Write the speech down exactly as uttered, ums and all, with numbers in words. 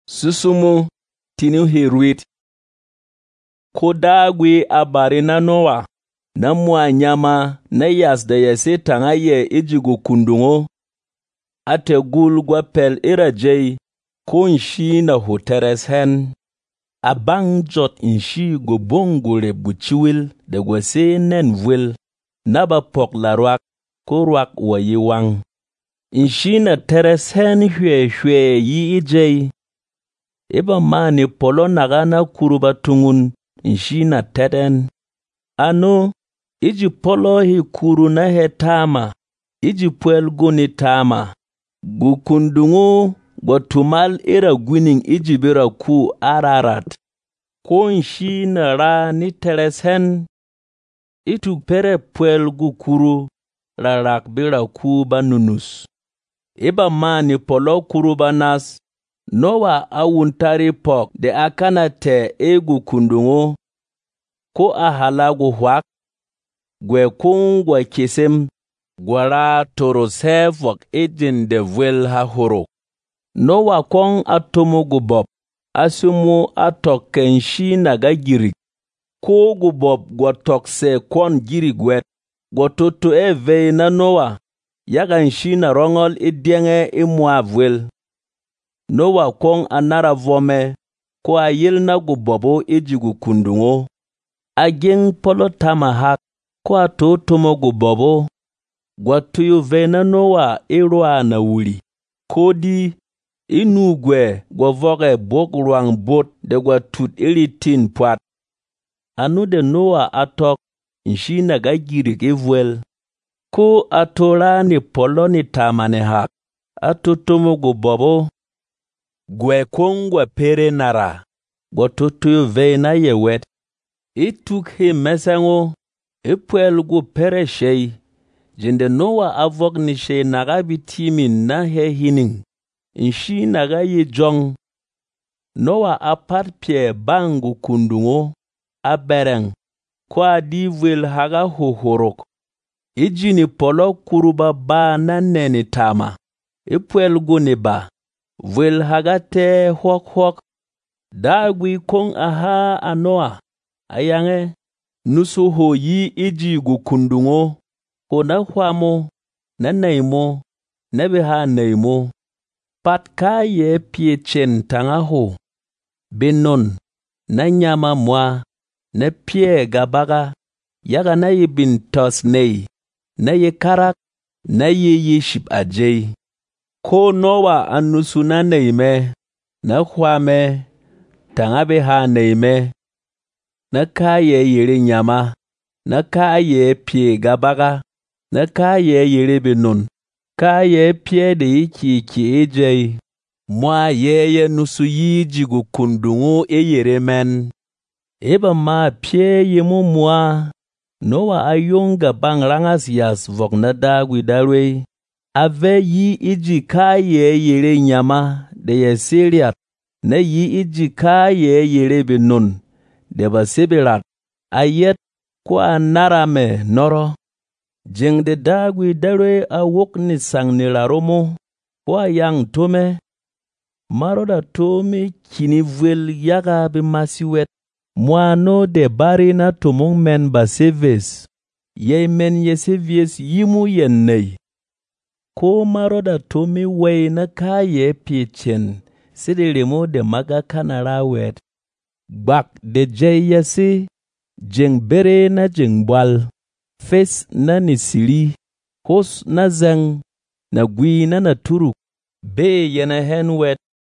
Susumu tinu hiruit. Kodagwe abari na Noa, na mwanyama na yasda yase tangaye ijigo kundungo, ate gul gwapel irajay, ko nshi na hoteres hen, abang jot nshi go bongole buchiwil de gwase nenvwil, naba pok larwak, ko rwak wayiwang. Nshi na teres hen hwe hwe yi ijay, eba mani polo nagana kuruba tungun nshi na teden. Ano, iji polo hi kuru na he tama, iji puel guni tama. Gukundungu gwatumal ira gwining iji bira ku Ararat. Ko nshi na ra ni teres hen, itu pere puel gukuru rarak bira ku banunus. Eba mani polo kuruba nas, Noa awuntari pok de akana te egu kundungo, ko ahalagu hwak, gwe kung gwe kisem, gwara torosevok ejin de vwel ha horo. Noa kong atomo gubob, asumu atok kenshi naga girik, ko gubob gwatok se kon girik wet, gwatoto e vey na Noa, yaga nshi na rongol idyenge imwa vwel. Noa kong anara vome, ko ayil na gubobo ijigu kundungo. Ageng polo tamahak, ko atotomo gubobo. Gwatuyu vena Noa irwa na wuli. Kodi, inugwe gwavoge bok ruang bot de gwatut ili tin pwat. Anu de Noa atok, nshi naga girik evwel. Ko atolani polo ni tamane hak, atotomo gubobo. Gwe kongwa pere nara, gwatotoyo vena yewet. Ituk he mesango, ipuel gu pere shei. Jinde Noa avok ni shei naga bitimi na he hining. Nshi naga ye jong. Noa apart pie bangu kundungo, abereng. Kwa divwil haga hohorok. Ijini polo kuruba ba na neni tama. Ipuel gu ni ba. Vwel hagate hwok hwok. Dagwi kong aha anoa. Ayange. Nusu ho yi iji gu kundungo. Ho na hwamo. Na naimo. Na beha naimo. Patka ye pie chen tanga ho. Benon. Na nyama mwa. Na pie gabaga. Yaga na ye bin tos nei. Na ye karak. Na ye ye ship ajay. Ko Noa anusu na neime, na hwame, tangabe ha neime, na kaye yere nyama, na kaye pie gabaga, na kaye yere benon, kaye pie de iki ki ejay, mwa yeye nusu yijigu kundungu e yere men. Eba ma pie yemu mwa, Noa ayonga bang rangas yas vok na dagwi darwe. Ave yi iji kaye yere nyama de ye siriat, na yi iji kaye yere benon, de ba seberat, ayet kwa narame noro. Jeng de dagwi dare a wok ni sang ni laromo, kwa yang tome, maroda tome kini vwel yaga be masiwet, mwano de bari na tomong men ba seves, ye men ye sevies yimu yen nei. Ko maroda tomi wei na kaye pichen, sidi limo de maga kanara wet. Bak de jay yasi, jeng bere na jeng bwal, fes na nisili, hos na zeng, na gwi na naturu, be yena hen wet.